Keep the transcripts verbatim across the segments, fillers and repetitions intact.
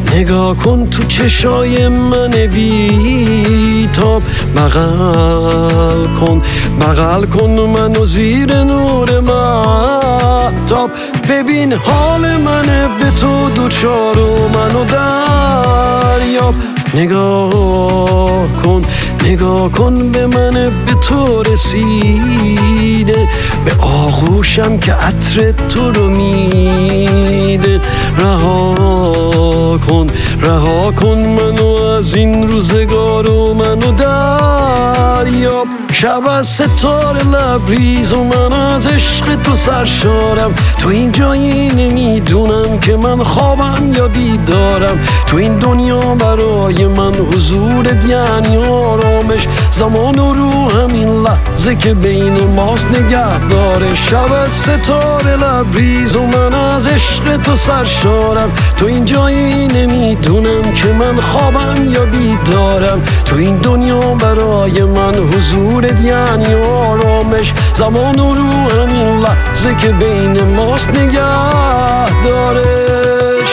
نگاه کن تو چشای من بیتاب، بغل کن بغل کن منو زیر نور مهتاب. ببین حال منه به تو دوچار و منو دریاب. نگاه کن نگاه کن به من به تو رسیده، به آغوشم که عطر تو رو میده. رها کن رها کن منو از این روزگار و منو دریاب. شب از ستاره لبریز و من از عشق تو سرشارم. تو این جایی نمیدونم که من خوابم یا بیدارم. تو این دنیا برای من حضورت یعنی آرامش. زمان و رو همین لحظه که بین ماست نگه داره. شب از ستاره لبریز و من از عشق تو سرشارم. تو این جایی نمیدونم که من خوابم یا بیدارم. تو این دنیا برای من حضورت یعنی آرامش. زمان و رو همین لحظه که بین ماست نگه دارش.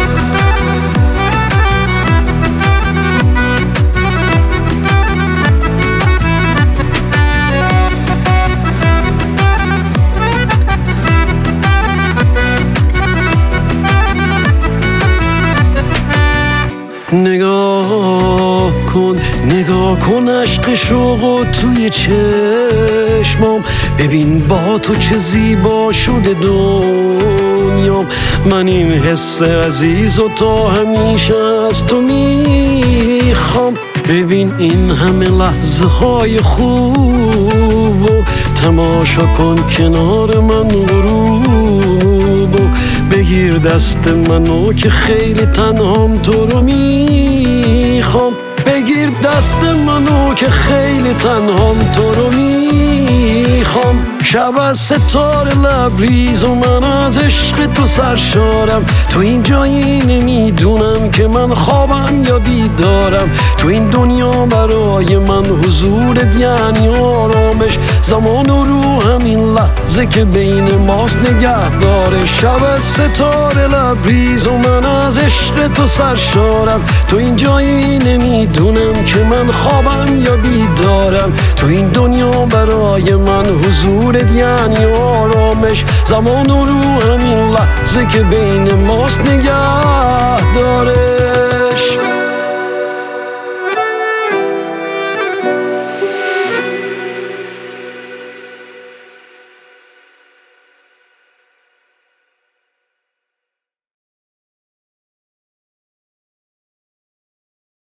نگاه کن نگاه کن عشق شوق و توی چشمام. ببین با تو چه زیبا شده دنیام. من این حس عزیز و تا همیشه از تو میخوام. ببین این همه لحظه های خوب و تماشا کن کنار من غروب و بگیر دست منو که خیلی تنهام تو رو میخوام. بگیر دست منو که خیلی تنهام تو رو میخوام. شب از ستاره لبریز و من از عشق تو سرشارم. تو این جایی نمیدونم که من خوابم یا بیدارم. تو این دنیا برای من حضورت یعنی آرامش. زمان و رو همین لحظه که بین ماست نگه داره. شب از ستاره لبریز و من از عشق تو سرشارم. تو این جایی نمیدونم که من خوابم یا بیدارم. تو این دنیا برای من حضورت یعنی آرامش. زمان و رو همین لحظه که بین ماست نگه داره.